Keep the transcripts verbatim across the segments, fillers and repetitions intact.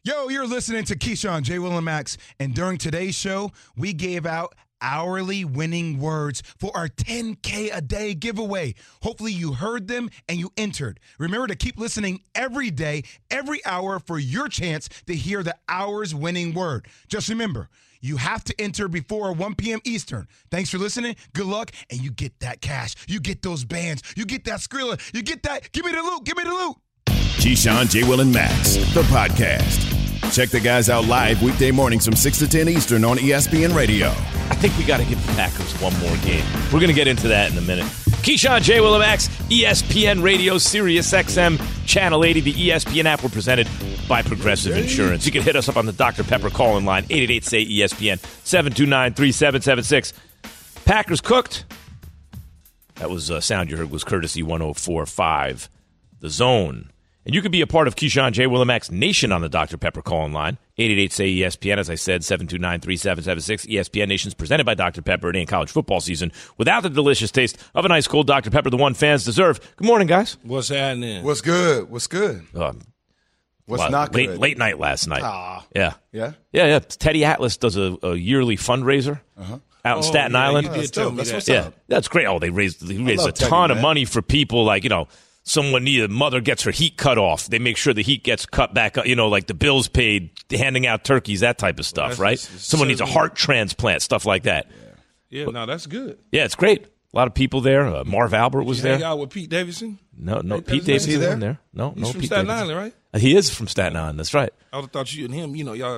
Yo, you're listening to Keyshawn, J. Will and Max, and during today's show, we gave out hourly winning words for our ten K a day giveaway. Hopefully you heard them and you entered. Remember to keep listening every day, every hour for your chance to hear the hour's winning word. Just remember, you have to enter before one p.m. Eastern. Thanks for listening. Good luck, and you get that cash. You get those bands. You get that Skrilla. You get that. Give me the loot. Give me the loot. Keyshawn, J. Will, and Max, the podcast. Check the guys out live weekday mornings from six to ten Eastern on E S P N Radio. I think we got to give the Packers one more game. We're going to get into that in a minute. Keyshawn, J. Will, and Max, E S P N Radio, Sirius X M, Channel eighty, the E S P N app. We're presented by Progressive Insurance. You can hit us up on the Doctor Pepper call-in line, eight eight eight, S A Y, E S P N, seven two nine, three seven seven six. Packers cooked. That was uh, sound you heard was courtesy one oh four point five, The Zone. And you can be a part of Keyshawn, J. Will, and Max Nation on the Doctor Pepper call-in line, eight eight eight, S A Y, E S P N. As I said, seven two nine, three seven seven six. E S P N Nation's presented by Doctor Pepper. It ain't college football season without the delicious taste of an ice cold Doctor Pepper, the one fans deserve. Good morning, guys. What's happening? What's good? What's good? Um, What's well, not late, good? Late night last night. Ah. Yeah. Yeah? Yeah, yeah. Teddy Atlas does a, a yearly fundraiser Uh-huh. out in Oh, Staten yeah, Island. you did tell me That's that. what's Yeah, up. that's great. Oh, they raised he raised love a Teddy, ton of man. money for people like, you know, someone needed, mother gets her heat cut off. They make sure the heat gets cut back, you know, like the bills paid, handing out turkeys, that type of stuff, Well, right? that's- it's Someone needs a certainly- heart transplant, stuff like that. Yeah, no, that's good. Yeah, it's great. A lot of people there. Uh, Marv Albert was You hang there. out with Pete Davidson? No, no, Hey, Pete Davidson, Davidson is he wasn't there? No, He's no, from Pete Staten Davidson. Island, right? Uh, He is from Staten Island. That's right. I would have thought you and him, you know, y'all.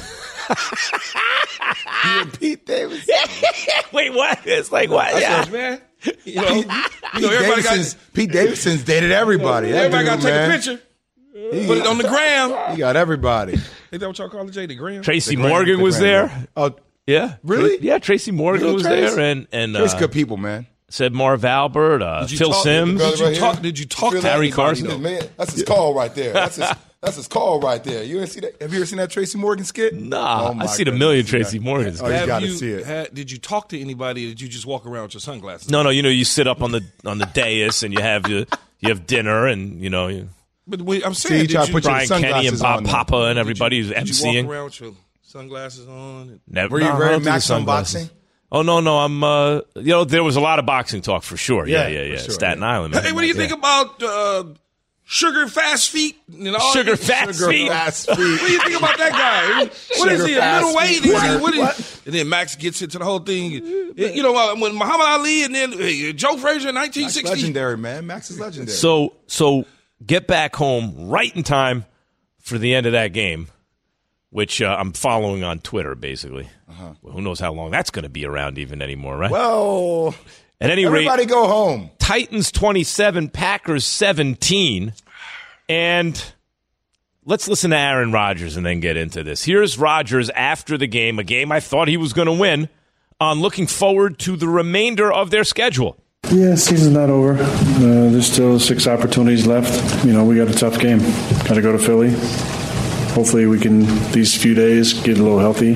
You and Pete Davis? Wait, what? It's like what? That's Yeah. us, man. You know, Pete, you know Pete everybody Davidson's, got, Pete Davidson's dated everybody. That everybody got dude, to take man. a picture, put it on the gram. He got everybody. Ain't that what y'all call it, Jay? The gram? Tracy The grand- Morgan the was grand- there. Oh, Yeah. Really? Yeah, Tracy Morgan You know was Trace? there. And, and Trace uh, good people, man. said Marv Albert, uh, Did you Phil talk- Simms. Did you Right talk? here? Did you talk Feel to that? Harry anybody, Carson. though? Man, that's his call right there. That's his, that's his call right there. You ain't see that? Have you ever seen that Tracy Morgan skit? Nah, Oh, my I seen a goodness. million Tracy Morgans. Oh, you Have gotta you see it. had- did you talk to anybody? Or did you just walk around with your sunglasses? No, no, you know, you sit up on the on the dais and you have your, you have dinner and, you know, you, But wait, I'm See, saying, you did try to you, put your Brian Kenny and sunglasses Bob on there. Papa and everybody who's did you walk emceeing. around with your sunglasses on? And, Never, Were you no, I very don't do the Max sunglasses. unboxing? Oh, no, no, I'm, uh, you know, there was a lot of boxing talk for sure. Yeah, Yeah, yeah, yeah. for sure, Staten yeah. Island, man. hey, what do you Yeah. think about uh, Sugar Fast Feet? And all Sugar that? Fast Sugar Feet? Fast What do feet. you think about that guy? What is Sugar he, a Fast middleweight? Feet. Is he, What? what is, What? and then Max gets into the whole thing. You know, uh, when Muhammad Ali and then uh, Joe Frazier in nineteen Max sixty. legendary, man. Max is legendary. So, so get back home right in time for the end of that game, which uh, I'm following on Twitter, basically. Uh-huh. Well, who knows how long that's going to be around even anymore, right? well, At any everybody rate, go home. Titans twenty-seven, Packers seventeen. And let's listen to Aaron Rodgers and then get into this. Here's Rodgers after the game, a game I thought he was going to win, on looking forward to the remainder of their schedule. Yeah, season's not over. Uh, there's still six opportunities left. You know, we got a tough game. Got to go to Philly. Hopefully we can, these few days, get a little healthy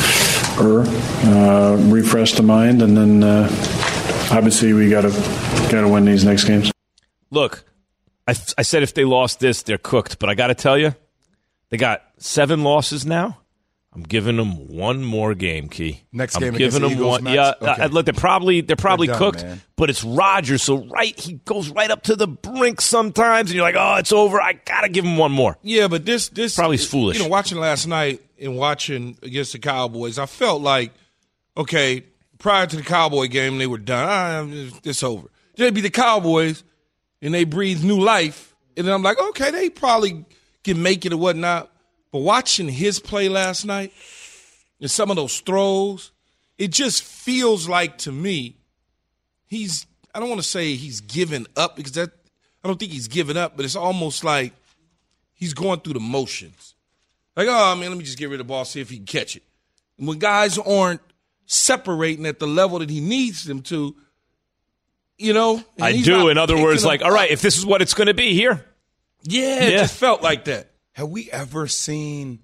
or uh, refresh the mind. And then, uh, obviously, we got to got to win these next games. Look, I, I said if they lost this, they're cooked. But I got to tell you, they got seven losses now. I'm giving them one more game, Key. Next I'm game against giving the them Eagles, one. Max? Yeah, Okay. uh, look, they're probably they're probably They're done, cooked, man. but it's Rodgers, so right he goes right up to the brink sometimes, and you're like, oh, it's over. I gotta give him one more. Yeah, but this this Probably is foolish. You know, watching last night and watching against the Cowboys, I felt like, okay, prior to the Cowboy game, they were done. Ah, it's over. They'd be the Cowboys, and they breathe new life, and then I'm like, okay, they probably can make it or whatnot. But watching his play last night and some of those throws, it just feels like to me he's. I don't want to say he's given up because that I don't think he's given up, but it's almost like he's going through the motions. Like, oh, man, let me just get rid of the ball, see if he can catch it. And when guys aren't separating at the level that he needs them to, you know. and I he's do. not In other picking words, them like, all right, up. if this is what it's going to be, here. Yeah, it Yeah. just felt like that. Have we ever seen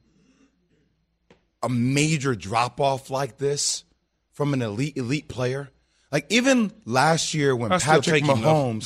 a major drop off like this from an elite elite player? Like even last year when I still Patrick take him, though. Mahomes,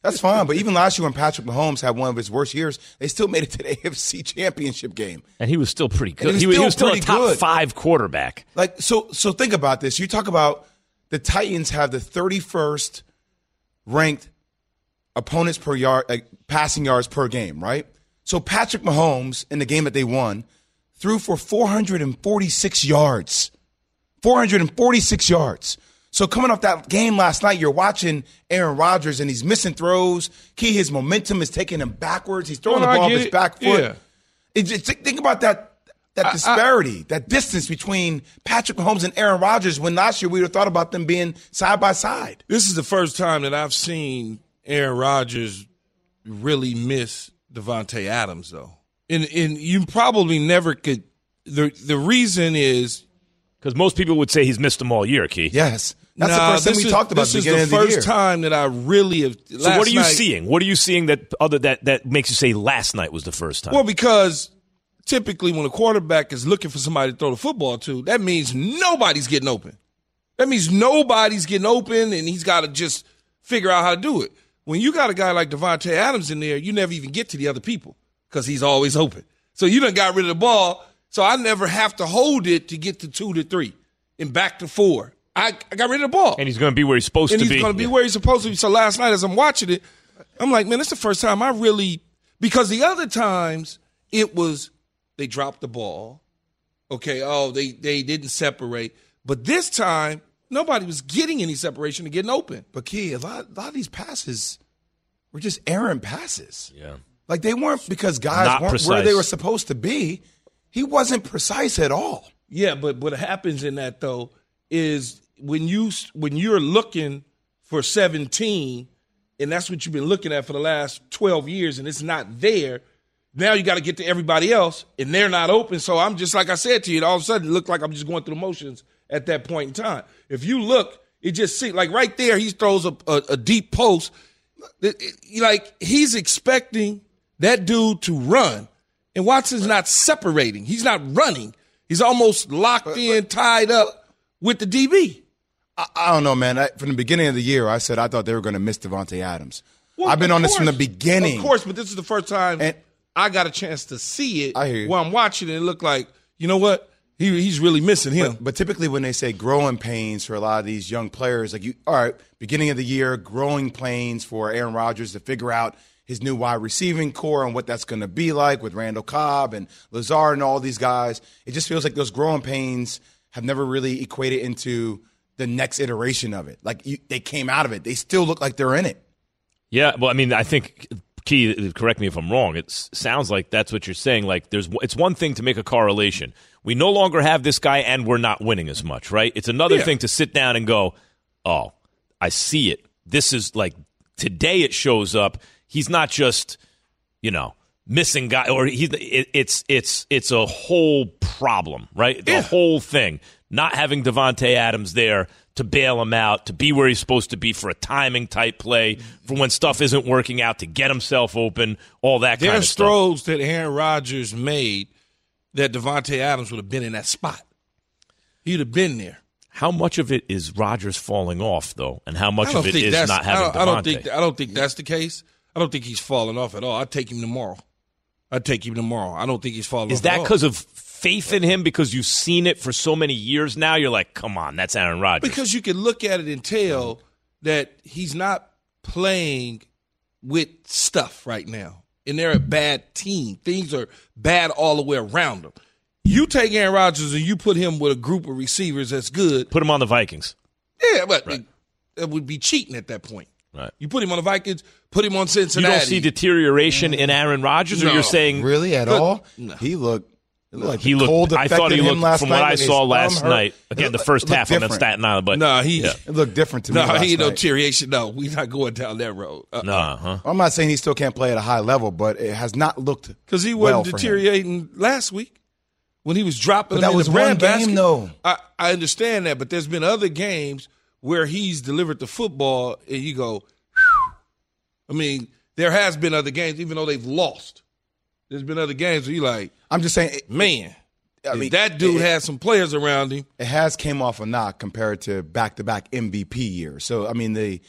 That's fine, but even last year when Patrick Mahomes had one of his worst years, they still made it to the A F C Championship game. And he was still pretty good. And He he was, was he was still still a pretty top good. five quarterback. Like so so think about this. You talk about the Titans have the thirty-first ranked opponents per yard, uh, passing yards per game, right? So Patrick Mahomes, in the game that they won, threw for four hundred forty-six yards. four hundred forty-six yards. So coming off that game last night, you're watching Aaron Rodgers, and he's missing throws. Key, his momentum is taking him backwards. He's throwing Well, the I ball get with his it. back foot. Yeah. It just, think about that that I- disparity, that distance between Patrick Mahomes and Aaron Rodgers, when last year we would have thought about them being side by side. This is the first time that I've seen Aaron Rodgers really miss Devontae Adams, though. And and you probably never could. The the reason is Because most people would say he's missed them all year, Key. Yes. That's nah, the first thing this we is, talked about This at the is beginning the of the first year. time that I really have. So what are you seeing? What are you seeing that other that that makes you say last night was the first time? Well, because typically when a quarterback is looking for somebody to throw the football to, that means nobody's getting open. That means nobody's getting open, and he's got to just figure out how to do it. When you got a guy like Devontae Adams in there, you never even get to the other people because he's always open. So you done got rid of the ball, so I never have to hold it to get to two to three and back to four. I, I got rid of the ball. and he's going to be where he's supposed and to he's be. going to be Yeah. where he's supposed to be. So last night, as I'm watching it, I'm like, man, this is the first time I really, because the other times it was they dropped the ball, okay, oh they they didn't separate, but this time nobody was getting any separation and getting open. But Key, a lot, a lot of these passes were just errant passes. Yeah. Like they weren't because guys Not weren't precise. where they were supposed to be. He wasn't precise at all. Yeah, but what happens in that though is when you when you're looking for seventeen, and that's what you've been looking at for the last twelve years, and it's not there. Now you got to get to everybody else, and they're not open. So I'm just like I said to you, all of a sudden it looked like I'm just going through the motions at that point in time. If you look, it just seems like right there he throws a, a, a deep post. It- it- like he's expecting that dude to run, and Watson's not separating. He's not running. He's almost locked in, tied up with the D B. I, I don't know, man. I, from the beginning of the year, I said I thought they were going to miss Devontae Adams. Well, I've been of on this from the course. beginning. Of course, but this is the first time And- I got a chance to see it I hear you. while I'm watching it. It looked like, you know what? He He's really missing him. But, but typically when they say growing pains for a lot of these young players, like you, all right, beginning of the year, growing pains for Aaron Rodgers to figure out his new wide receiving core and what that's going to be like with Randall Cobb and Lazard and all these guys. It just feels like those growing pains have never really equated into the next iteration of it. Like you, they came out of it. They still look like they're in it. Yeah, well, I mean, I think, Key, correct me if I'm wrong. It sounds like that's what you're saying. Like, there's, it's one thing to make a correlation. We no longer have this guy, and we're not winning as much, right? It's another Yeah. thing to sit down and go, oh, I see it. This is like today. It shows up. He's not just, you know, missing guy, or he's. It, it's it's it's a whole problem, right? The Yeah. whole thing. Not having Devontae Adams there to bail him out, to be where he's supposed to be for a timing type play, for when stuff isn't working out, to get himself open, all that kind of There's stuff. throws that Aaron Rodgers made that Devontae Adams would have been in that spot. He'd have been there. How much of it is Rodgers falling off, though, and how much I don't of it think is that's. not I having don't, I don't think. Devontae? I don't think that's the case. I don't think he's falling off at all. I'd take him tomorrow. I'd take him tomorrow. I don't think he's falling Is off. that at all. because of faith in him? Because you've seen it for so many years now? You're like, come on, that's Aaron Rodgers. Because you can look at it and tell that he's not playing with stuff right now. And they're a bad team. Things are bad all the way around them. You take Aaron Rodgers and you put him with a group of receivers that's good. Put him on the Vikings. Yeah, but it, it would be cheating at that point. Right. You put him on the Vikings, put him on You Cincinnati. don't see deterioration in Aaron Rodgers, or No. you're saying Really, at Good. all? No. He looked. It looked like he the cold looked? I thought affected he him looked last from night what I with his saw thumb last hurt. night. It Again, the looked- first it looked half I'm in different. Staten Island, but No, he yeah. It looked different to me no, last he ain't no night. deterioration. No, we're not going down that road. Uh, no, huh? I'm not saying he still can't play at a high level, but it has not looked Because he well wasn't for him. deteriorating last week when he was dropping But them that in was the one bread game, basket. though. I, I understand that, but there's been other games where he's delivered the football and you go, whew. I mean, there has been other games, even though they've lost. There's been other games where you're like, I'm just saying it, man, I if mean, that dude it- had some players around him. it has came off a knock compared to back-to-back M V P years. So I mean, the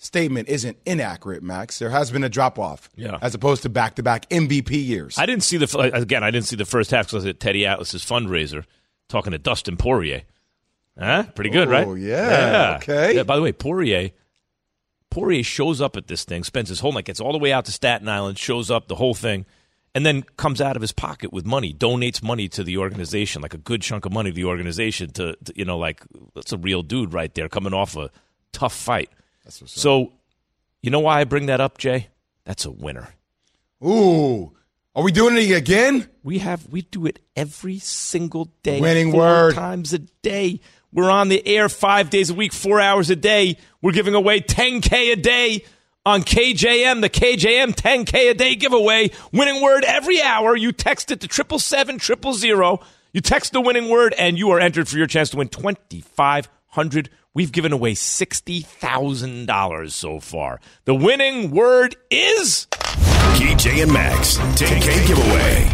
statement isn't inaccurate, Max. There has been a drop-off yeah. as opposed to back-to-back M V P years. I didn't see the – again, I didn't see the first half because I was at Teddy Atlas's fundraiser talking to Dustin Poirier. Huh? Pretty good, oh, right? Oh, yeah. yeah. Okay. Yeah, by the way, Poirier Poirier shows up at this thing, spends his whole night, gets all the way out to Staten Island, shows up, the whole thing, and then comes out of his pocket with money, donates money to the organization, like a good chunk of money to the organization to, to you know, like, that's a real dude right there coming off a tough fight. That's what's up. So, you know why I bring that up, Jay? That's a winner. Ooh. Are we doing it again? We have, we do it every single day. Winning four word. times a day. We're on the air five days a week, four hours a day. We're giving away ten K a day on K J M, the K J M ten K a day giveaway. Winning word every hour. You text it to triple seven triple zero. You text the winning word, and you are entered for your chance to win twenty-five hundred dollars. We've given away sixty thousand dollars so far. The winning word is K J and Max ten K giveaway.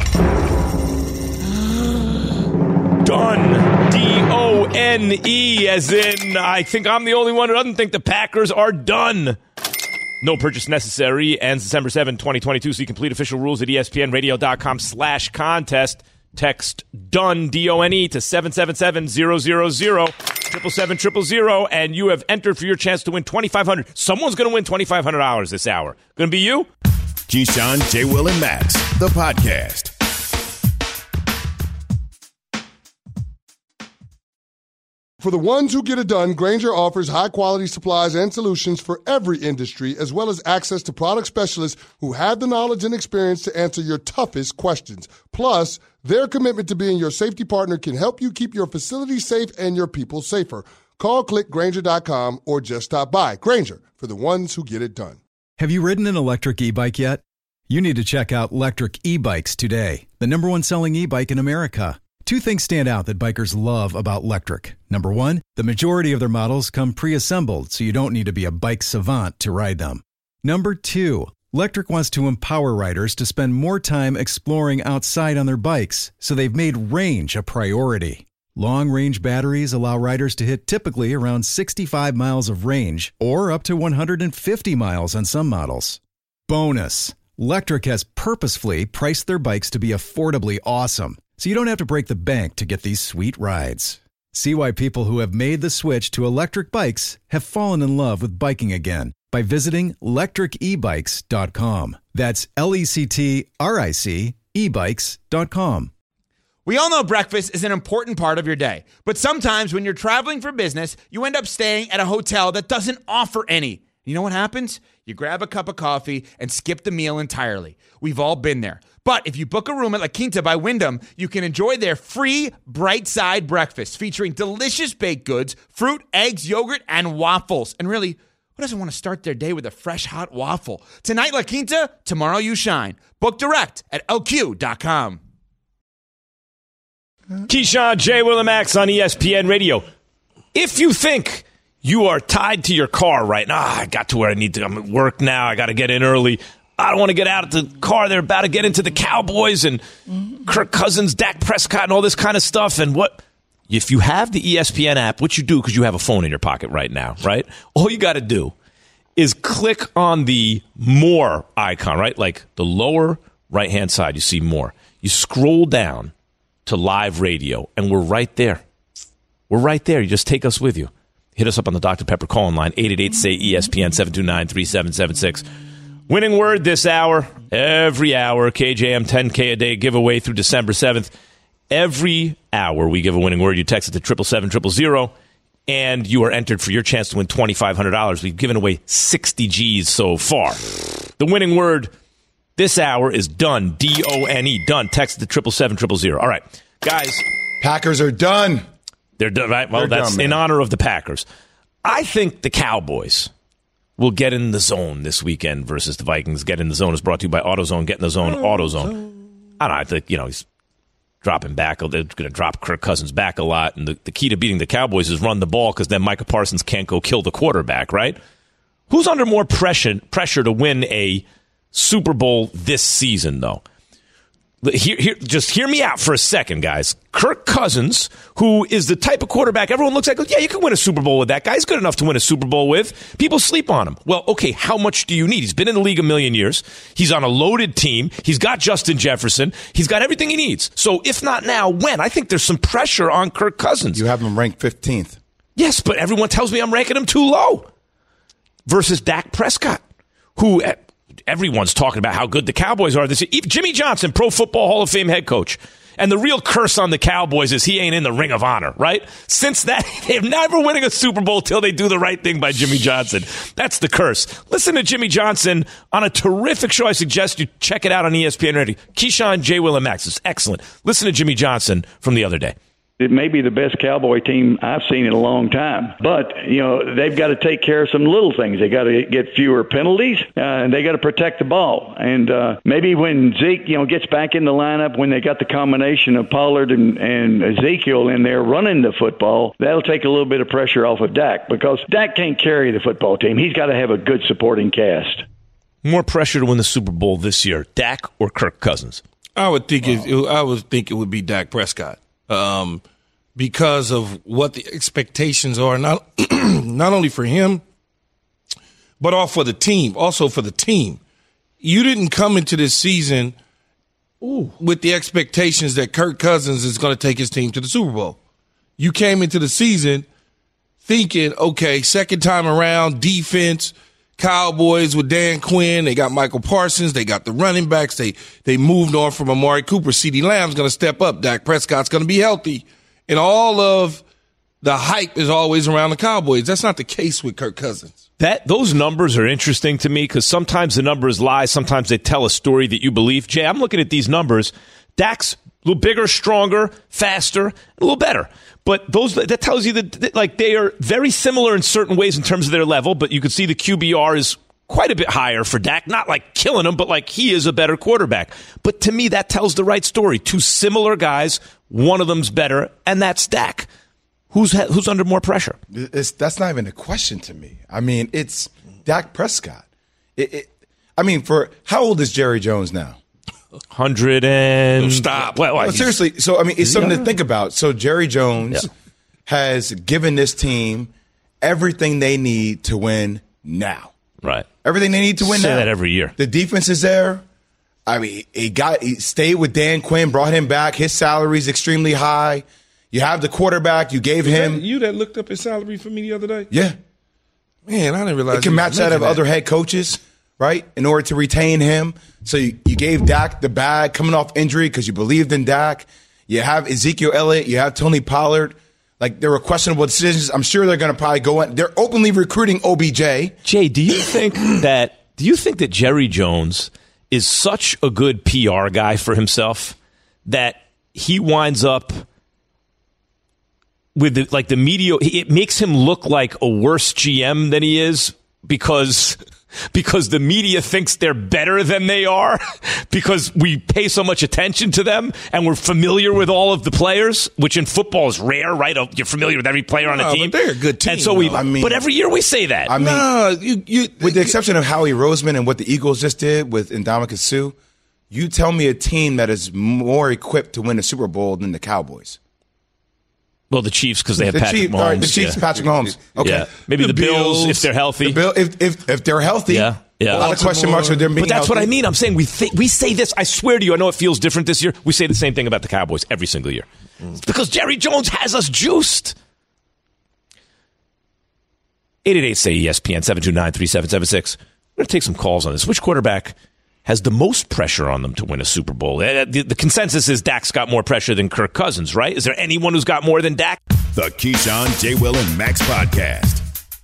Done. D O N E, as in, I think I'm the only one who doesn't think the Packers are done. No purchase necessary. Ends December seventh, twenty twenty-two. See complete official rules at espnradio.com slash contest. Text DONE, D O N E, to seven seven seven zero zero zero, triple seven triple zero, and you have entered for your chance to win twenty-five hundred dollars. Someone's going to win twenty-five hundred dollars this hour. Going to be you? Keyshawn, J. Will, and Max, the podcast. For the ones who get it done, Grainger offers high-quality supplies and solutions for every industry, as well as access to product specialists who have the knowledge and experience to answer your toughest questions. Plus, their commitment to being your safety partner can help you keep your facility safe and your people safer. Call, click Grainger dot com, or just stop by. Grainger, for the ones who get it done. Have you ridden an electric e-bike yet? You need to check out Lectric E-Bikes today, the number one selling e-bike in America. Two things stand out that bikers love about Lectric. Number one, the majority of their models come pre-assembled, so you don't need to be a bike savant to ride them. Number two, Lectric wants to empower riders to spend more time exploring outside on their bikes, so they've made range a priority. Long-range batteries allow riders to hit typically around sixty-five miles of range, or up to one hundred fifty miles on some models. Bonus, Lectric has purposefully priced their bikes to be affordably awesome, so you don't have to break the bank to get these sweet rides. See why people who have made the switch to electric bikes have fallen in love with biking again by visiting lectric e bikes dot com. That's L E C T R I C e bikes dot com. We all know breakfast is an important part of your day, but sometimes when you're traveling for business, you end up staying at a hotel that doesn't offer any. You know what happens? You grab a cup of coffee and skip the meal entirely. We've all been there. But if you book a room at La Quinta by Wyndham, you can enjoy their free Bright Side breakfast featuring delicious baked goods, fruit, eggs, yogurt, and waffles. And really, who doesn't want to start their day with a fresh, hot waffle? Tonight, La Quinta, tomorrow you shine. Book direct at L Q dot com. Keyshawn, J. Will, and Max on E S P N Radio. If you think you are tied to your car right now, ah, I got to where I need to, I'm at work now, I got to get in early. I don't want to get out of the car. They're about to get into the Cowboys and Kirk Cousins, Dak Prescott, and all this kind of stuff. And what? If you have the E S P N app, which you do because you have a phone in your pocket right now, right? All you got to do is click on the more icon, right? Like the lower right-hand side, you see more. You scroll down to live radio, and we're right there. We're right there. You just take us with you. Hit us up on the Doctor Pepper call-in line, eight eight eight, S A Y, E S P N, seven two nine, three seven seven six. Winning word this hour, every hour, K J M ten K a day giveaway through December seventh. Every hour we give a winning word. You text it to triple seven triple zero, and you are entered for your chance to win twenty-five hundred dollars. We've given away sixty G's so far. The winning word this hour is done, D O N E, done. Text it to triple seven triple zero. All right, guys. Packers are done. They're done, right? Well, They're that's done, in man. honor of the Packers. I think the Cowboys will get in the zone this weekend versus the Vikings. Get in the zone is brought to you by AutoZone. Get in the zone, AutoZone. I don't know. I think, you know, he's dropping back. They're going to drop Kirk Cousins back a lot. And the, the key to beating the Cowboys is run the ball because then Micah Parsons can't go kill the quarterback, right? Who's under more pressure, pressure to win a Super Bowl this season, though? Here, here, just hear me out for a second, guys. Kirk Cousins, who is the type of quarterback everyone looks like, yeah, you can win a Super Bowl with that guy. He's good enough to win a Super Bowl with. People sleep on him. Well, okay, how much do you need? He's been in the league a million years. He's on a loaded team. He's got Justin Jefferson. He's got everything he needs. So if not now, when? I think there's some pressure on Kirk Cousins. You have him ranked fifteenth. Yes, but everyone tells me I'm ranking him too low. Versus Dak Prescott, who... everyone's talking about how good the Cowboys are this year. Jimmy Johnson, Pro Football Hall of Fame head coach. And the real curse on the Cowboys is he ain't in the Ring of Honor, right? Since that, they've never winning a Super Bowl till they do the right thing by Jimmy Johnson. That's the curse. Listen to Jimmy Johnson on a terrific show. I suggest you check it out on E S P N Radio. Keyshawn, J. Will, and Max. It's excellent. Listen to Jimmy Johnson from the other day. It may be the best Cowboy team I've seen in a long time. But, you know, they've got to take care of some little things. They got to get fewer penalties, uh, and they got to protect the ball. And uh, maybe when Zeke, you know, gets back in the lineup, when they got the combination of Pollard and, and Ezekiel in there running the football, that'll take a little bit of pressure off of Dak, because Dak can't carry the football team. He's got to have a good supporting cast. More pressure to win the Super Bowl this year, Dak or Kirk Cousins? I would think it, it, I would think it would be Dak Prescott. Um, because of what the expectations are, not not only for him, but all for the team, also for the team. You didn't come into this season Ooh. with the expectations that Kirk Cousins is going to take his team to the Super Bowl. You came into the season thinking, okay, second time around, defense, Cowboys with Dan Quinn, they got Michael Parsons, they got the running backs, they they moved on from Amari Cooper. CeeDee Lamb's going to step up, Dak Prescott's going to be healthy, and all of the hype is always around the Cowboys. That's not the case with Kirk Cousins. That those numbers are interesting to me because sometimes the numbers lie, sometimes they tell a story that you believe. Jay, I'm looking at these numbers. Dak's a little bigger, stronger, faster, a little better. But those that tells you that, that like they are very similar in certain ways in terms of their level, but you can see the Q B R is quite a bit higher for Dak. Not like killing him, but like he is a better quarterback. But to me, that tells the right story. Two similar guys, one of them's better, and that's Dak. Who's who's under more pressure? It's, that's not even a question to me. I mean, it's Dak Prescott. It, it, I mean, for how old is Jerry Jones now? Hundred and stop. Well, well, seriously. So I mean, it's something to think about. So Jerry Jones yeah. has given this team everything they need to win now. Right. Everything they need to win Say now. that every year. The defense is there. I mean, he got he stayed with Dan Quinn, brought him back. His salary is extremely high. You have the quarterback. You gave Was him. that you that looked up his salary for me the other day? Yeah. Man, I didn't realize it can match that of that. other head coaches, right? In order to retain him. So you, you gave Dak the bag coming off injury because you believed in Dak. You have Ezekiel Elliott. You have Tony Pollard. Like, there were questionable decisions. I'm sure they're going to probably go in. They're openly recruiting O B J. Jay, do you think that do you think that Jerry Jones is such a good P R guy for himself that he winds up with the, like the media? It makes him look like a worse G M than he is because because the media thinks they're better than they are because we pay so much attention to them and we're familiar with all of the players, which in football is rare, right? You're familiar with every player on a no, team. But they're a good team. And so we, I mean, but every year we say that. I mean, no, you, you, with the exception of Howie Roseman and what the Eagles just did with Ndamukong Suh, you tell me a team that is more equipped to win a Super Bowl than the Cowboys. Well, the Chiefs because they have the Patrick Chief, Mahomes. All right, the Chiefs, yeah. Patrick Mahomes. Okay, yeah. Maybe the, the Bills, Bills if they're healthy. The Bill, if if if they're healthy, yeah, yeah. A lot of question marks with them being But that's healthy. what I mean. I'm saying we th- we say this. I swear to you, I know it feels different this year. We say the same thing about the Cowboys every single year. Mm. It's because Jerry Jones has us juiced. eight eight eight say E S P N seven two nine three seven seven six. We're going to take some calls on this. Which quarterback has the most pressure on them to win a Super Bowl? The, the, the consensus is Dak's got more pressure than Kirk Cousins, right? Is there anyone who's got more than Dak? The Keyshawn, J. Will, and Max Podcast.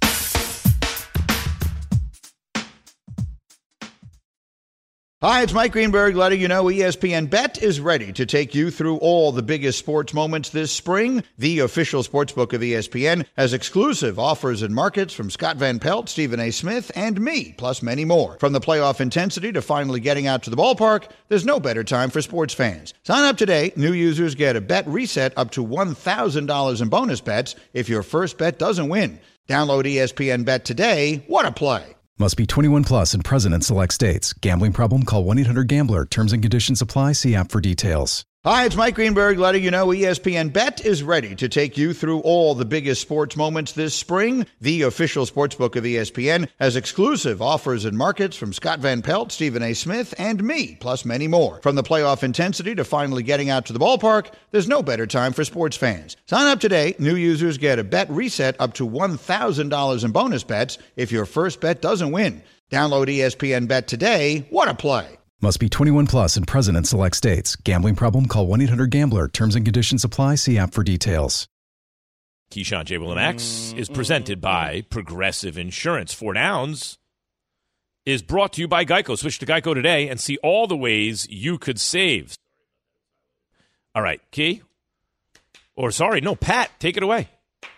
Hi, it's Mike Greenberg letting you know E S P N Bet is ready to take you through all the biggest sports moments this spring. The official sportsbook of E S P N has exclusive offers and markets from Scott Van Pelt, Stephen A. Smith, and me, plus many more. From the playoff intensity to finally getting out to the ballpark, there's no better time for sports fans. Sign up today. New users get a bet reset up to one thousand dollars in bonus bets if your first bet doesn't win. Download E S P N Bet today. What a play. Must be twenty-one plus and present in select states. Gambling problem? Call one eight hundred gambler. Terms and conditions apply. See app for details. Hi, it's Mike Greenberg letting you know E S P N Bet is ready to take you through all the biggest sports moments this spring. The official sportsbook of E S P N has exclusive offers and markets from Scott Van Pelt, Stephen A. Smith, and me, plus many more. From the playoff intensity to finally getting out to the ballpark, there's no better time for sports fans. Sign up today. New users get a bet reset up to one thousand dollars in bonus bets if your first bet doesn't win. Download E S P N Bet today. What a play. Must be twenty-one plus and present in select states. Gambling problem? Call one eight hundred gambler. Terms and conditions apply. See app for details. Keyshawn, J. Will, and Max is presented by Progressive Insurance. Four Downs is brought to you by Geico. Switch to Geico today and see all the ways you could save. All right, Key? Or sorry, no, Pat, take it away.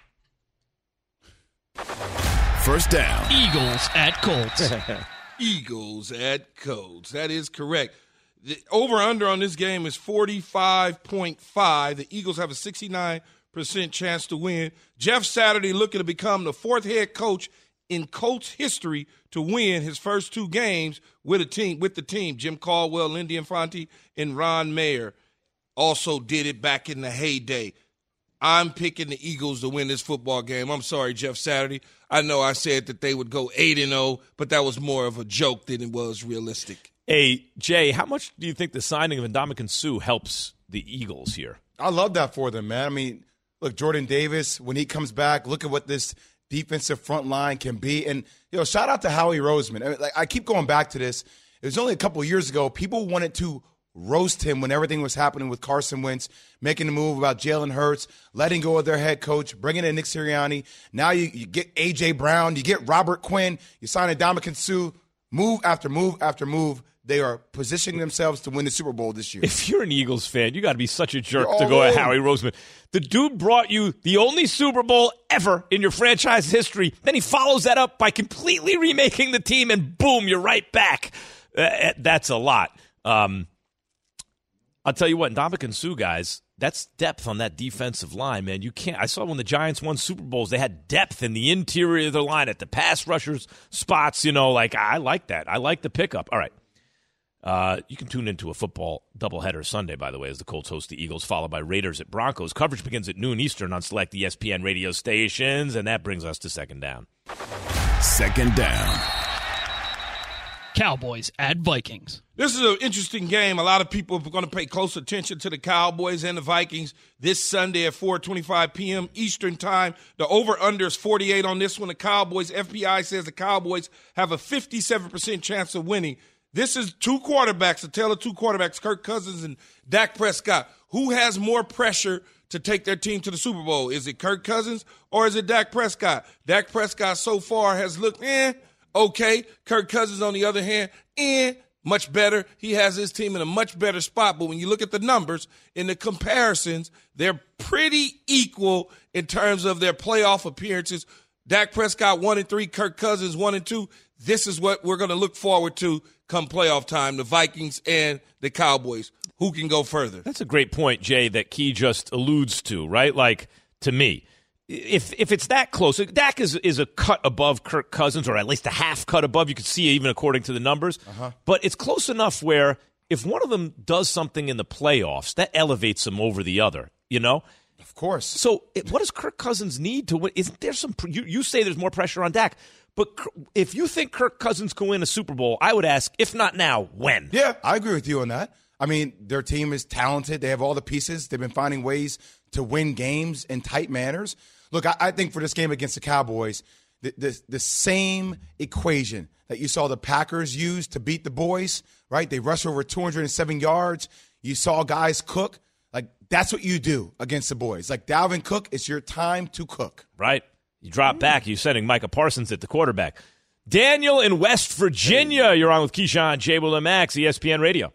First down. Eagles at Colts. Eagles at Colts. That is correct. The over-under on this game is forty-five point five. The Eagles have a sixty-nine percent chance to win. Jeff Saturday looking to become the fourth head coach in Colts history to win his first two games with a team. With the team, Jim Caldwell, Lindy Infante, and Ron Mayer also did it back in the heyday. I'm picking the Eagles to win this football game. I'm sorry, Jeff Saturday. I know I said that they would go eight and oh, but that was more of a joke than it was realistic. Hey, Jay, how much do you think the signing of Ndamukong Suh helps the Eagles here? I love that for them, man. I mean, look, Jordan Davis, when he comes back, look at what this defensive front line can be. And, you know, shout out to Howie Roseman. I mean, like, I keep going back to this. It was only a couple of years ago. People wanted to roast him when everything was happening with Carson Wentz, making the move about Jalen Hurts, letting go of their head coach, bringing in Nick Sirianni. Now you, you get A J. Brown, you get Robert Quinn, you sign Ndamukong Suh, move after move after move. They are positioning themselves to win the Super Bowl this year. If you're an Eagles fan, you got to be such a jerk You're to go in. at Howie Roseman. The dude brought you the only Super Bowl ever in your franchise history. Then he follows that up by completely remaking the team, and boom, you're right back. Uh, that's a lot. Um, I'll tell you what, Ndamukong Suh, guys, that's depth on that defensive line, man. You can't. I saw when the Giants won Super Bowls, they had depth in the interior of their line at the pass rushers spots. You know, like I like that. I like the pickup. All right. Uh, you can tune into a football doubleheader Sunday, by the way, as the Colts host the Eagles, followed by Raiders at Broncos. Coverage begins at noon Eastern on select E S P N radio stations, and that brings us to second down. Second down. Cowboys at Vikings. This is an interesting game. A lot of people are going to pay close attention to the Cowboys and the Vikings this Sunday at four twenty-five p.m. Eastern Time. The over-under is forty-eight on this one. The Cowboys, F B I says the Cowboys have a fifty-seven percent chance of winning. This is two quarterbacks, a tale of two quarterbacks, Kirk Cousins and Dak Prescott. Who has more pressure to take their team to the Super Bowl? Is it Kirk Cousins or is it Dak Prescott? Dak Prescott so far has looked, eh, okay. Kirk Cousins, on the other hand, eh, much better. He has his team in a much better spot. But when you look at the numbers in the comparisons, they're pretty equal in terms of their playoff appearances. Dak Prescott one and three, Kirk Cousins one and two. This is what we're going to look forward to come playoff time, the Vikings and the Cowboys. Who can go further? That's a great point, Jay, that Key just alludes to, right? Like, to me, if if it's that close, Dak is, is a cut above Kirk Cousins, or at least a half cut above. You could see it even according to the numbers. Uh-huh. But it's close enough where if one of them does something in the playoffs, that elevates them over the other, you know? Of course. So it, what does Kirk Cousins need to win? Isn't there some – you, you say there's more pressure on Dak. But if you think Kirk Cousins can win a Super Bowl, I would ask, if not now, when? Yeah, I agree with you on that. I mean, their team is talented. They have all the pieces. They've been finding ways to win games in tight manners. Look, I, I think for this game against the Cowboys, the, the, the same equation that you saw the Packers use to beat the boys, right? They rushed over two hundred seven yards. You saw guys cook. Like, that's what you do against the boys. Like, Dalvin Cook, it's your time to cook. Right. You drop back, you're sending Micah Parsons at the quarterback. Daniel in West Virginia, you're on with Keyshawn, J. Will, and Max, E S P N Radio.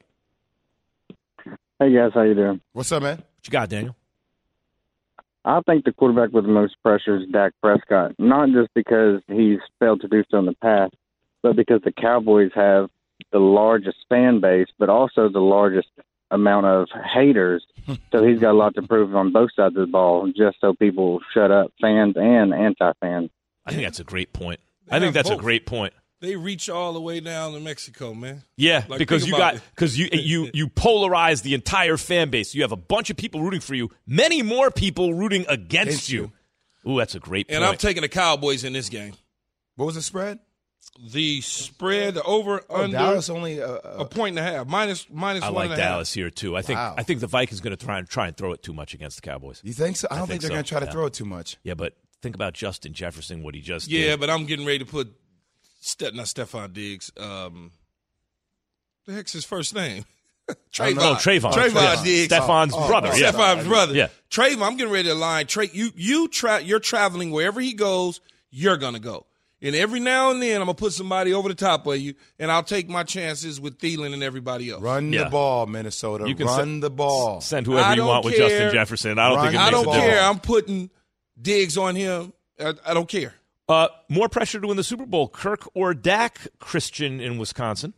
Hey, guys, how you doing? What's up, man? What you got, Daniel? I think the quarterback with the most pressure is Dak Prescott, not just because he's failed to do so in the past, but because the Cowboys have the largest fan base, but also the largest amount of haters. So he's got a lot to prove on both sides of the ball, just so people shut up, fans and anti-fans. I think that's a great point. I think that's both. a great point. They reach all the way down to Mexico, man. Yeah, Like, because think you about got it. because you you you polarize the entire fan base. You have a bunch of people rooting for you, many more people rooting against Against you. Ooh, that's a great point. And I'm taking the Cowboys in this game. What was the spread? The spread, the over Oh, under Dallas only uh, a point and a half, minus minus I one like and a half. Dallas here too. I think Wow. I think the Vikings going to try and try and throw it too much against the Cowboys. You think so? I don't I think think, they're so, going to try to yeah. throw it too much. Yeah, but think about Justin Jefferson, what he just Yeah, did. but I'm getting ready to put Ste- not Stephon Diggs. Um, the heck's his first name? Trayvon. Oh, Trayvon. Trayvon Trayvon. Diggs. Stephon's Oh, brother. oh, yeah. Stephon's brother. Yeah. Trayvon, I'm getting ready to line. Trey, you you tra- you're traveling wherever he goes, you're gonna go. And every now and then, I'm gonna put somebody over the top of you, and I'll take my chances with Thielen and everybody else. Run Yeah. the ball, Minnesota. You can Run send- the ball. Send whoever I you don't want with care. Justin Jefferson. I don't Run think it I makes don't a difference. care. I'm putting Diggs on him. I, I don't care. Uh, more pressure to win the Super Bowl, Kirk or Dak? Christian in Wisconsin.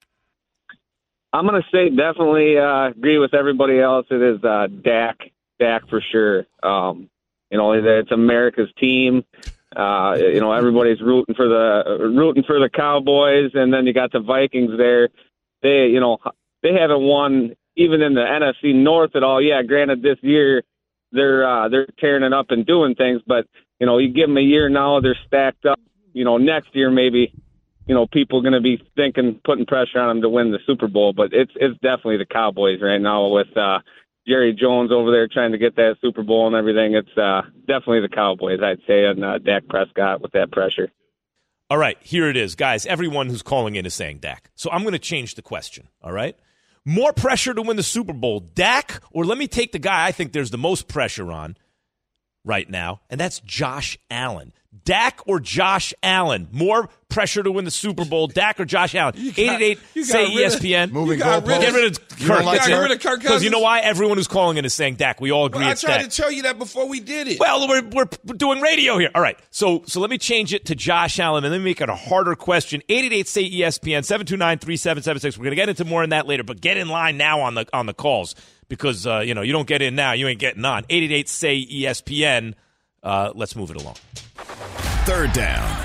I'm going to say definitely uh, agree with everybody else. It is uh, Dak, Dak for sure. Um, you know, it's America's team. Uh, you know, everybody's rooting for the rooting for the Cowboys, and then you got the Vikings there. They, you know, they haven't won even in the N F C North at all. Yeah, granted, this year they're uh, they're tearing it up and doing things, but you know, you give them a year now, they're stacked up. You know, next year maybe. You know, people are going to be thinking, putting pressure on them to win the Super Bowl, but it's it's definitely the Cowboys right now with uh, Jerry Jones over there trying to get that Super Bowl and everything. It's uh, definitely the Cowboys, I'd say, and uh, Dak Prescott with that pressure. All right, here it is. Guys, everyone who's calling in is saying Dak. So I'm going to change the question, all right? More pressure to win the Super Bowl, Dak, or let me take the guy I think there's the most pressure on right now, and that's Josh Allen. Dak or Josh Allen? More pressure to win the Super Bowl, Dak or Josh Allen? eight eight eight, say E S P N. Moving got rid of- Get rid of You Kirk. don't like Got rid of Kirk Because you know Cousins? why? Everyone who's calling in is saying Dak. We all agree Well, I it's tried Dak. to tell you that before we did it. Well, we're, we're doing radio here. All right. So so let me change it to Josh Allen and then make it a harder question. eight eight eight, say E S P N, seven two nine, three seven seven six. We're going to get into more on that later, but get in line now on the on the calls because, uh, you know, you don't get in now, you ain't getting on. eight eight eight, say E S P N. Uh, let's move it along. Third down.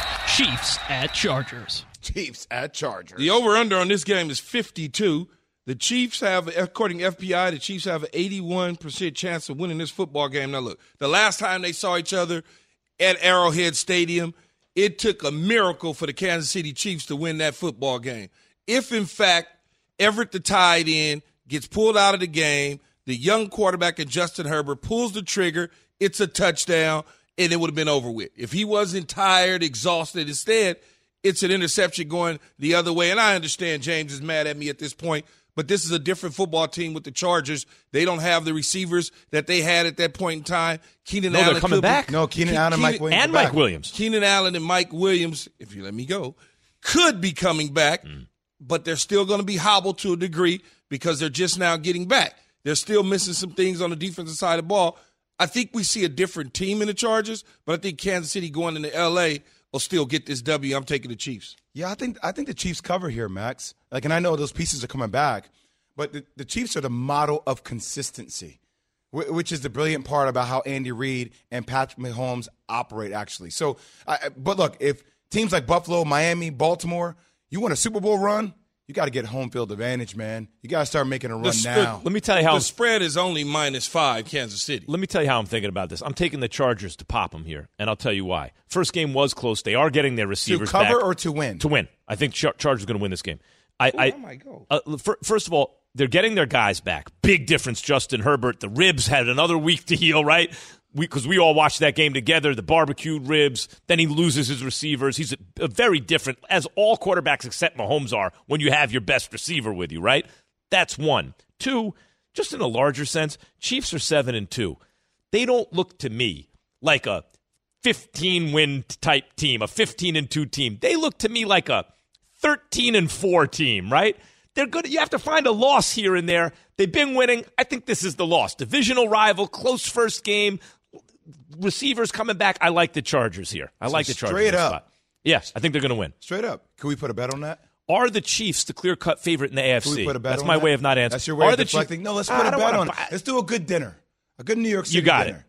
Chiefs at Chargers. Chiefs at Chargers. The over-under on this game is fifty-two. The Chiefs have, according to F B I, the Chiefs have an eighty-one percent chance of winning this football game. Now, look, the last time they saw each other at Arrowhead Stadium, it took a miracle for the Kansas City Chiefs to win that football game. If, in fact, Everett, the tight end, gets pulled out of the game, the young quarterback and Justin Herbert pulls the trigger, it's a touchdown, and it would have been over with. If he wasn't tired, exhausted, instead, it's an interception going the other way. And I understand James is mad at me at this point, but this is a different football team with the Chargers. They don't have the receivers that they had at that point in time. Keenan No, they're Allen coming could be- back. No, Keenan Ke- Allen and Mike Keenan- Williams. And are Mike back. Williams. Keenan Allen and Mike Williams, if you let me go, could be coming back, but they're still going to be hobbled to a degree because they're just now getting back. They're still missing some things on the defensive side of the ball. I think we see a different team in the Chargers, but I think Kansas City going into L A will still get this W. I'm taking the Chiefs. Yeah, I think I think the Chiefs cover here, Max. Like, and I know those pieces are coming back, but the, the Chiefs are the model of consistency, wh- which is the brilliant part about how Andy Reid and Patrick Mahomes operate, actually. So, I, but look, if teams like Buffalo, Miami, Baltimore, you want a Super Bowl run, you got to get home field advantage, man. You got to start making a run The sp- now. Let me tell you how The spread is only minus five, Kansas City. Let me tell you how I'm thinking about this. I'm taking the Chargers to pop them here, and I'll tell you why. First game was close. They are getting their To receivers cover back. or to win? To win. I think Char- Chargers are going to win this game. I, I, I might go. Uh, fir- first of all, they're getting their guys back. Big difference, Justin Herbert. The ribs had another week to heal, right? Because we, we all watched that game together, the barbecued ribs. Then he loses his receivers. He's a, a very different, as all quarterbacks except Mahomes are, when you have your best receiver with you, right? That's one. Two, just in a larger sense, Chiefs are seven and two. They don't look to me like a fifteen-win type team, a fifteen and two team. They look to me like a thirteen and four team, right? They're good. You have to find a loss here and there. They've been winning. I think this is the loss. Divisional rival, close first game, receivers coming back. I like the Chargers here. I So like the Chargers. straight in this up. spot. Yes, I think they're going to win. Straight up. Can we put a bet on that? Are the Chiefs the clear-cut favorite in the A F C? Can we put a bet That's on my that? way of not answering. That's your way Are of the deflecting? Chiefs- No, let's I put a don't bet wanna on it. buy- Let's do a good dinner. A good New York City You got dinner. it.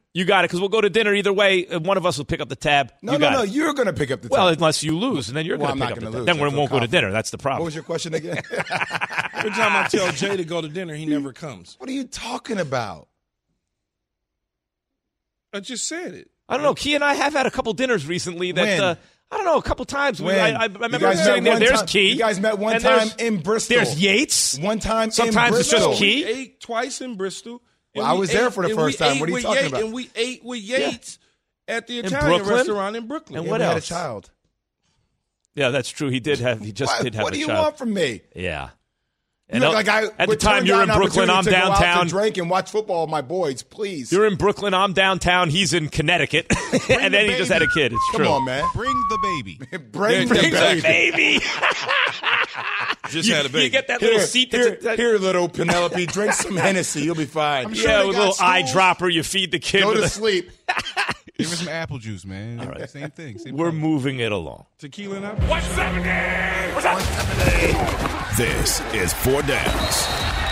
You got it, because we'll go to dinner either way. and One of us will pick up the tab. No, you no, got no. it. You're going to pick up the tab. Well, unless you lose, and then you're Well, going to I'm pick not up gonna the tab. lose. Then I we feel won't go to confident. dinner. That's the problem. What was your question again? Every time I tell Jay to go to dinner, he never comes. What are you talking about? I just said it. I don't know. Key and I have had a couple dinners recently that When? uh, I don't know, a couple times. When? I, I You remember guys sitting met there. one There's time- Key. You guys met one and time there's- in Bristol. There's Yates. One time Sometimes in it's just Bristol. Key. We ate twice in Bristol. Well, and I we was there ate- for the and first we time. ate What are you with talking Yates, about? And we ate with Yates at the In Italian Brooklyn? restaurant in Brooklyn. And Yeah, what we had a else? child. Yeah, that's true. He did have. He just What, did have what a do you child. want from me? Yeah. You And look uh, like I at the would time turn you're in down Brooklyn, I'm opportunity to go out downtown. to drink and watch football with my boys, please. You're in Brooklyn, I'm downtown. He's in Connecticut, and then he just had a kid. It's Come true. on, man. Bring the baby. Bring, Bring the the baby. baby. Just you, had a baby. You get that Here, little seat. here, That's a, here, little Penelope. Drink some Hennessy. You'll be fine. sure yeah, they with a got little schools. eyedropper. You feed the kid. Go with to a, sleep. Give her some apple juice, man. All right. Same thing. Same We're problem. moving it along. Tequila now? one seventy. What's up? This is Four Downs.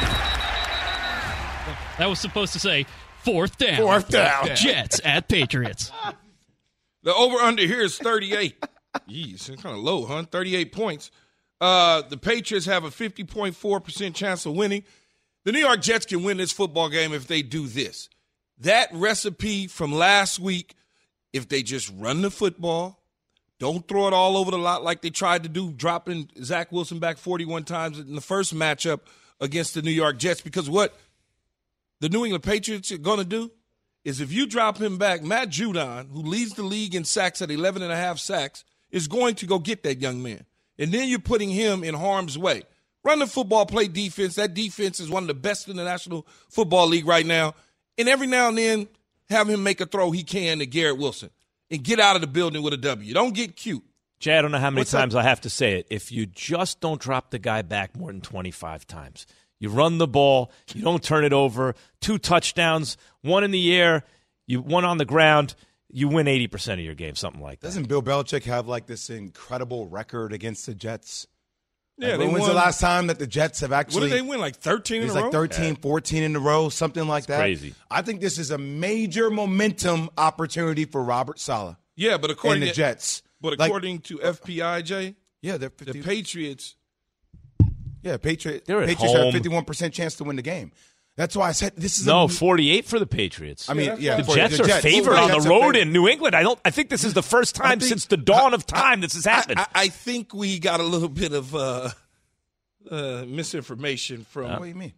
That was supposed to say fourth down. Fourth down. Jets at Patriots. The over-under here is thirty-eight. Jeez, it's kind of low, huh? thirty-eight points. Uh, the Patriots have a fifty point four percent chance of winning. The New York Jets can win this football game if they do this. That recipe from last week, if they just run the football, don't throw it all over the lot like they tried to do, dropping Zach Wilson back forty-one times in the first matchup against the New York Jets. Because what the New England Patriots are going to do is if you drop him back, Matt Judon, who leads the league in sacks at eleven and a half sacks, is going to go get that young man. And then you're putting him in harm's way. Run the football, play defense. That defense is one of the best in the National Football League right now. And every now and then, have him make a throw he can to Garrett Wilson and get out of the building with a W. Don't get cute. Jay, I don't know how many What's times up? I have to say it. If you just don't drop the guy back more than twenty-five times, you run the ball, you don't turn it over, two touchdowns, one in the air, you one on the ground, you win eighty percent of your game, something like that. Doesn't Bill Belichick have like this incredible record against the Jets? Yeah, Like, they when was won- the last time that the Jets have actually? What did they win, like thirteen in It's a like row? thirteen, fourteen in a row, something like that. crazy. I think this is a major momentum opportunity for Robert Saleh Yeah, but according and the to Jets. But Like- according to F P I, Jay, Yeah, they're the fifty, Patriots. yeah, Patriot, They're at Patriots home. have fifty-one percent chance to win the game. That's why I said this is No, a, forty-eight for the Patriots. I mean, yeah, the for- Jets are favored the on Jets the are road favored. in New England. I don't. I think this is the first time think- since the dawn of time this has happened. I, I, I think we got a little bit of uh, uh, misinformation from. What do you mean?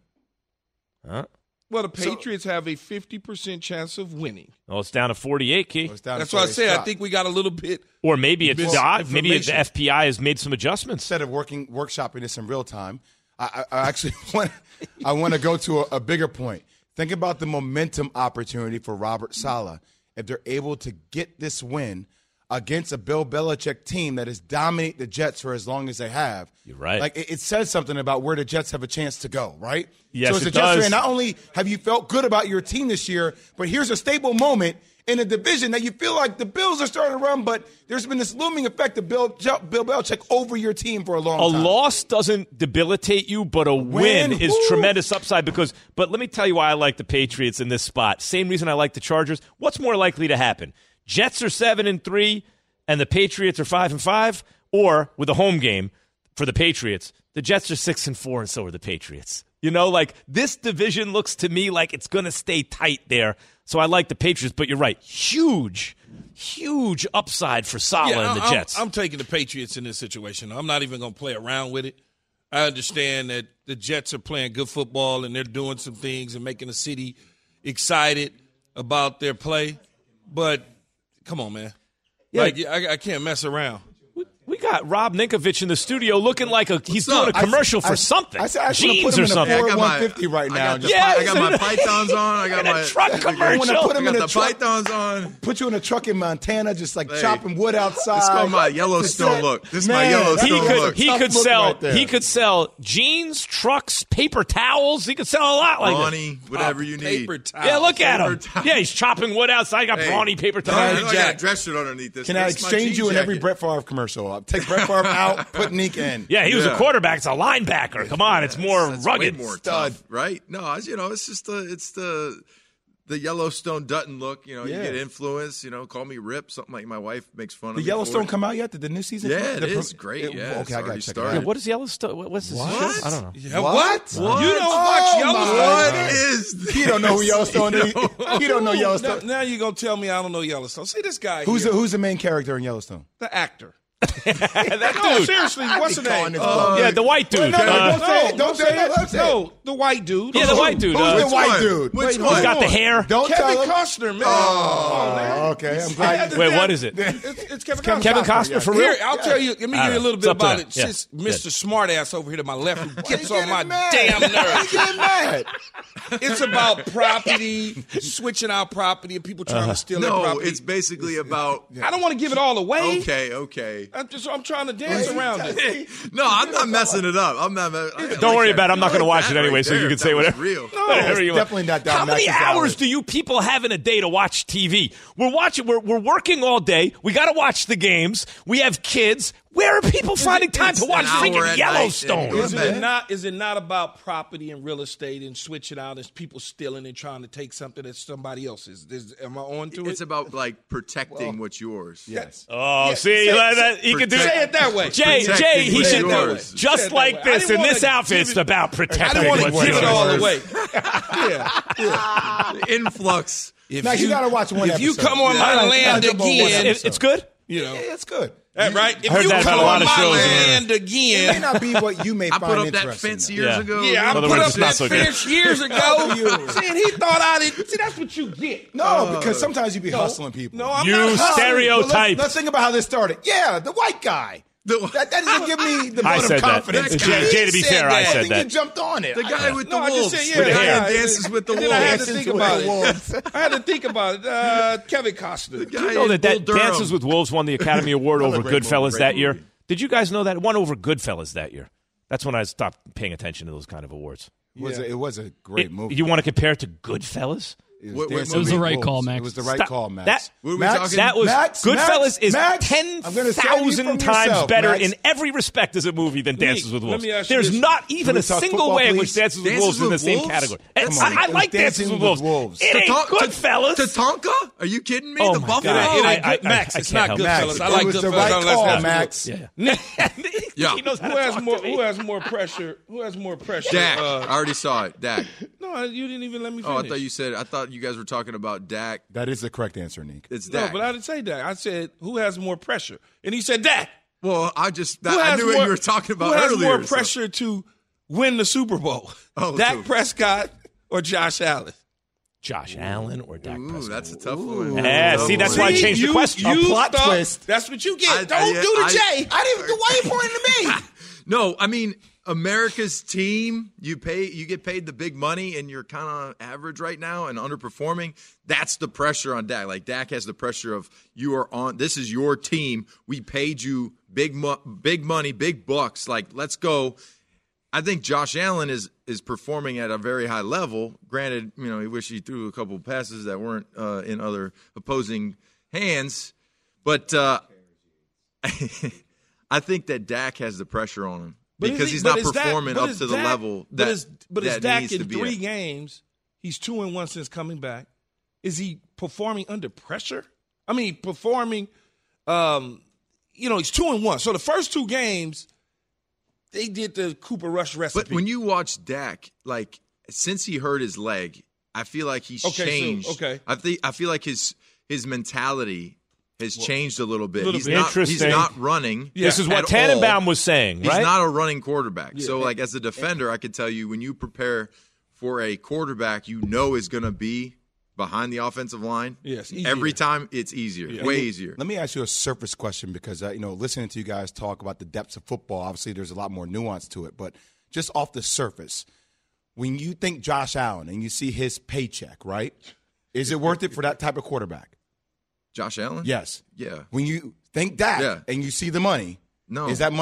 Huh? Well, the Patriots have a fifty percent chance of winning. Well, it's down to forty-eight, Key. Well, it's down to That's what I forty said. I shot. think we got a little bit. Or maybe it's not. Maybe the Misinformation. F P I has made some adjustments. Instead of working workshopping this in real time, I, I, I actually want I want to go to a, a bigger point. Think about the momentum opportunity for Robert Saleh if they're able to get this win against a Bill Belichick team that has dominated the Jets for as long as they have. You're right. Like it, it says something about where the Jets have a chance to go, right? Yes, so as it a Jets does. fan, not only have you felt good about your team this year, but here's a stable moment in a division that you feel like the Bills are starting to run, but there's been this looming effect of Bill, Bill Belichick over your team for a long A time. loss doesn't debilitate you, but a win, Win, is woo. tremendous upside because – but let me tell you why I like the Patriots in this spot. Same reason I like the Chargers. What's more likely to happen? Jets are seven and three and the Patriots are five and five, or with a home game for the Patriots, the Jets are six and four and so are the Patriots. You know, like this division looks to me like it's going to stay tight there. So I like the Patriots, but you're right. Huge, huge upside for Saleh Yeah, and the I'm, Jets. I'm taking the Patriots in this situation. I'm not even going to play around with it. I understand that the Jets are playing good football and they're doing some things and making the city excited about their play. But come on, man. Yeah. Like I, I can't mess around. We got Rob Ninkovich in the studio looking like a he's doing a I- commercial I- for something. I said I should have Jeans put him or in a something. Ford I got my- one fifty right I now. got the, Just Yeah, I got my in a- pythons on. I got in a my truck I commercial. want to put him I in got a the truck. pythons on. Put you in a truck in Montana, just like Hey. chopping wood outside. Let's go my Yellowstone Just say- look. This is my Man, Yellowstone he that's could a look. he tough could look sell right there. he could sell jeans, trucks, paper towels. He could sell a lot like that. Brawny, whatever you need. Paper towel. Yeah, look at him. Paper towel. Yeah, he's chopping wood outside. He got Hey, brawny paper no, towels. I, I got a dress shirt underneath this. Can I This is my exchange jean you in every jacket. Brett Favre commercial? I'll take Brett Favre out, put Neek in. Yeah, he was a Yeah. quarterback. It's a linebacker. Come on, it's more That's rugged. way more Stud. tough, right? No, it's, you know, it's just the it's the the Yellowstone Dutton look. You know, Yeah. you get influence. You know, call me Rip. Something like my wife makes fun of The me. Yellowstone for it. come out yet? Did the new season? Yeah, come? it The is pro- great. it- Yeah, okay, it's I gotta already check started. it Yeah, out. what is Yellowstone? What- What's this What? show? I don't know. Yeah, What? what? What? You don't Oh, watch my Yellowstone? God. Is He don't know who Yellowstone is. He don't know Now, Yellowstone. now you're going to tell me I don't know Yellowstone. See this guy Who's here, the, who's the main character in Yellowstone? the actor. That No, dude. seriously, what's the calling name? this Uh, yeah, the white dude. no, no, Uh, don't say it. no, Don't say it. Don't say it. No, the white dude. yeah, the white dude. Who's Uh, the Which white one? dude? Which Wait, one? He's got the hair. Don't Kevin tell him. Costner, man. Oh, okay. I'm glad. Wait, what is it? It's, it's Kevin Kevin Costner. Kevin Costner yeah. for real? Here, I'll tell you. Let me I give you a don't little know. bit It's up to about them. it. Yeah. Since Yeah. Mister Smartass over here to my left, who gets Why you on my getting mad? damn Why you nerves. getting mad? It's about property, switching out property, and people trying to steal their No, property. it's basically about. I don't want to give it all away. Okay, okay. I'm just I'm trying to dance around it. No, I'm not messing it up. I'm not. I Don't like worry that. about it. I'm not I going to like watch that it anyway, right so you there, can if say that was whatever. Real. Whatever you want. definitely not down How many Max's hours alley. do you people have in a day to watch T V? We're watching. We're we're working all day. We got to watch the games. We have kids. Where are people finding time to It's watch an hour freaking at Yellowstone? night and- Is Man. it not? Is it not about property and real estate and switching out as people stealing and trying to take something that's somebody else's? Is, am I on to it? It's about like protecting what's yours. Yes. Oh, Yeah, see, say- that, that, he can do Say it that way. Jay, Protecting Jay, he what's should yours. do just Say it that like way. I this didn't in wanna this outfit. give It's it- about I protecting don't want to what's give it yours. all away. yeah, yeah. The influx. If Max, you gotta watch one If you episode. come on Yeah. my I- I land jump on one again, It- it's good. you know, Yeah, it's good. that right? If heard you that about come a lot on of my shows, land It may again, not be what you may I find put up that interesting, fence though. years Yeah. ago. yeah, I In other put words, up it's not that so good. fence years ago. See, and he thought I did. See, that's what you get. No, because sometimes you be hustling people. No, I'm You not hustling. stereotype. Well, let's, let's think about how this started. Yeah, the white guy. The- That, that doesn't give me the I vote said of that. confidence. Jay, Jay, to be said fair, I that. I said think you that. jumped on it. The guy with the No, I wolves. just said, yeah, With the the guy guy. who dances with the And wolves. then I had to Dances think with about the it. wolves. I had to think about it. Uh, Kevin Costner. guy You know that, Bull that Durham. Dances with Wolves won the Academy Award over great Goodfellas movie, that great year. movie. Did you guys know that? It won over Goodfellas that year. That's when I stopped paying attention to those kind of awards. It was, a, it was a great It- movie. You want to compare it to Goodfellas? It What- what Dancing movie? It was with the right Wolves. call, Max. It was the right Stop. call, Max. That- What were we Max, talking? That was Max, Goodfellas Max, is Max, ten I'm gonna save you thousand from times yourself, better Max. in every respect as a movie than Dances with let Wolves. me ask you There's this. not even Can we a talk single football, way in which please? Dances with Dances Wolves is in the with same Wolves? category. Come It's- on. I, I It was like Dances Dancing with with Wolves. Wolves. It ain't Taton- Goodfellas. Tatanka? Are you kidding me? Oh the my Buffalo? God. It I- ain't I- good. Max, I it's can't not help Goodfellas. Max, I it like was the Goodfellas. right unless call, that's Max. Yeah. Yeah. He knows how Who to has talk more? to me. Who has more pressure? Who has more pressure? Dak. Uh, I already saw it. Dak. no, you didn't even let me finish. Oh, I thought you said. I thought you guys were talking about Dak. That is the correct answer, Nick. It's No, Dak. but I didn't say that. I said who has more pressure, and he said Dak. well, I just Who I has knew more, what you were talking about Who has earlier. more so- pressure to win the Super Bowl? Oh, Dak so- Prescott or Josh Allen? Josh Allen or Dak Ooh, Prescott? that's a tough one. Yeah, Tough see, that's one. why I changed the you, question. You A plot thought- twist. That's what you get. I- Don't I- do the I- J. I didn't even. Why are you pointing to me? No, I mean America's team. You pay, you get paid the big money, and you're kind of average right now and underperforming. That's the pressure on Dak. Like Dak has the pressure of you are on. This is your team. We paid you big, mo- big money, big bucks. Like let's go. I think Josh Allen is is performing at a very high level. Granted, you know he wish he threw a couple passes that weren't uh, in other opposing hands, but uh, I think that Dak has the pressure on him But is because he- he's but not is Dak- performing but up is to the Dak- level but that, is, but is that Dak needs in to be three at. games? He's two and one since coming back. Is he performing under pressure? I mean, performing. Um, you know, he's two and one. So the first two games, they did the Cooper Rush recipe. But when you watch Dak, like since he hurt his leg, I feel like he's Okay, so- changed. okay. I think I feel like his his mentality has changed a little bit. Little he's bit. not he's Interesting. not running. This is what at Tannenbaum all. was saying, He's right? not a running quarterback. So Yeah. like as a defender, I could tell you when you prepare for a quarterback you know is going to be behind the offensive line. Yes, easier. every time it's easier, Yeah. way easier. Let me ask you a surface question because, uh, you know, listening to you guys talk about the depths of football, obviously there's a lot more nuance to it. But just off the surface, when you think Josh Allen and you see his paycheck, right, is it worth it for that type of quarterback? Josh Allen? Yes. Yeah. When you think that Yeah. and you see the money, No. is that money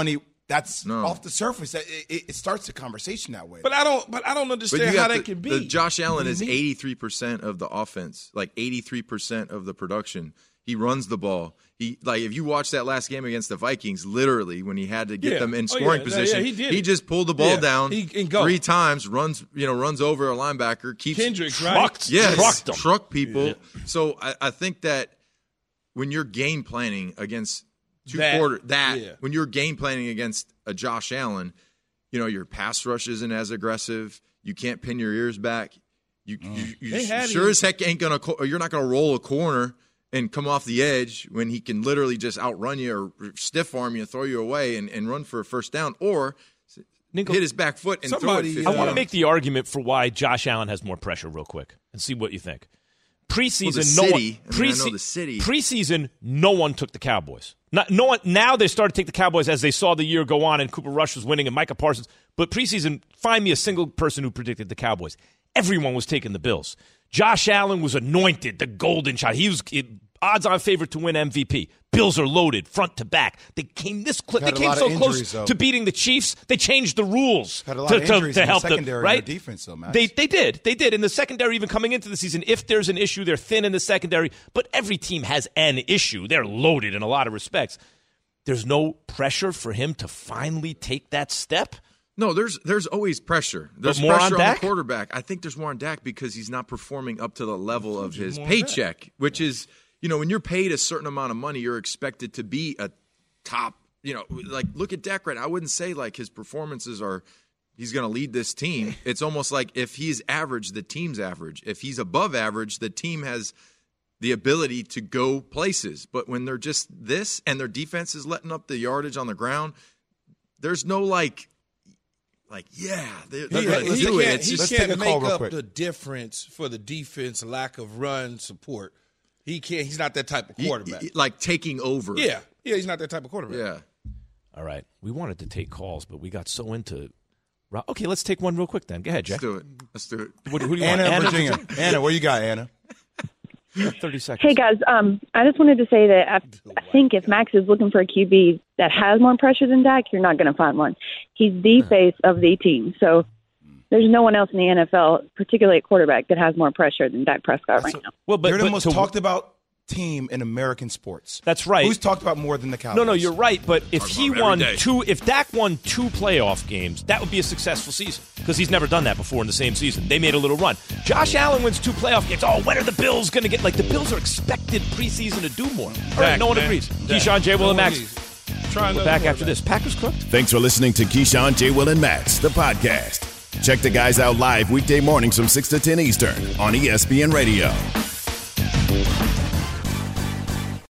That's No. off the surface. It, it, it starts the conversation that way. But I don't. But I don't But understand you how got that the, can be. the Josh Allen What do is you mean? eighty-three percent of the offense, like eighty-three percent of the production. He runs the ball. He like if you watch that last game against the Vikings, literally when he had to get Yeah. them in Oh, scoring yeah. position, Yeah, he did it. just pulled the ball Yeah. down He can go. three times, runs you know runs over a linebacker, keeps Kendricks, right? Trucked. yes, Trucked 'em. truck people. So I, I think that when you're game planning against two That, quarter that yeah. when you're game planning against a Josh Allen, you know your pass rush isn't as aggressive. You can't pin your ears back. You, you, you They had sure him- as heck ain't gonna. co- You're not gonna roll a corner and come off the edge when he can literally just outrun you or stiff arm you, throw you away, and, and run for a first down, or Nico, hit his back foot and somebody, throw it. I fifty want to yards. make the argument for why Josh Allen has more pressure real quick and see what you think. Preseason, Well, the no city, one. I mean, I prese- know the city. Preseason, no one took the Cowboys. Not, no one. Now they started to take the Cowboys as they saw the year go on, and Cooper Rush was winning, and Micah Parsons. But preseason, find me a single person who predicted the Cowboys. Everyone was taking the Bills. Josh Allen was anointed the golden child. He was it, odds-on favorite to win M V P. Bills are loaded front to back. They came this close. They Had a came lot so of injuries, close though. to beating the Chiefs. They changed the rules Had a lot to, of to- injuries to in the help them. secondary and Right? their defense, though, Max. They they did. They did. In the secondary, even coming into the season, if there's an issue, they're thin in the secondary. But every team has an issue. They're loaded in a lot of respects. There's no pressure for him to finally take that step. No, there's there's always pressure. There's more on pressure on, Dak? the quarterback. I think there's more on Dak because he's not performing up to the level of his more on Dak. paycheck, which is, you know, when you're paid a certain amount of money, you're expected to be a top, you know, like look at Dak right now. I wouldn't say like his performances are he's going to lead this team. It's almost like if he's average, the team's average. If he's above average, the team has the ability to go places. But when they're just this and their defense is letting up the yardage on the ground, there's no like Like, yeah, they're, they're He, going to he do it. can't, It's he just can't make up the difference for the defense lack of run support. He can't. He's not that type of quarterback. He- he- like taking over. Yeah, yeah, he's not that type of quarterback. Yeah. All right. We wanted to take calls, but we got so into. Okay, let's take one real quick then. Go ahead, Jack. Let's do it. Let's do it. What, who do you Anna, want? Virginia. Anna, what you got, Anna? thirty seconds. Hey guys, um, I just wanted to say that I, I think if Max is looking for a Q B that has more pressure than Dak, you're not going to find one. He's the face of the team, so there's no one else in the N F L, particularly at quarterback, that has more pressure than Dak Prescott right now. Well, but, They're the but most to- talked about team in American sports. That's right. Who's talked about more than the Cowboys? No, no, you're right. But if Talk he about 'em won every day. two, if Dak won two playoff games, that would be a successful season because he's never done that before in the same season. They made a little run. Josh Allen wins two playoff games. Oh, when are the Bills going to get? Like the Bills are expected preseason to do more. All right, Dak, no one man. agrees. Dak. Keyshawn, J. Will, and No one Max. agrees. Try We're another back one, after man. this. Packers cooked. Thanks for listening to Keyshawn, J. Will, and Max, the podcast. Check the guys out live weekday mornings from six to ten Eastern on E S P N Radio.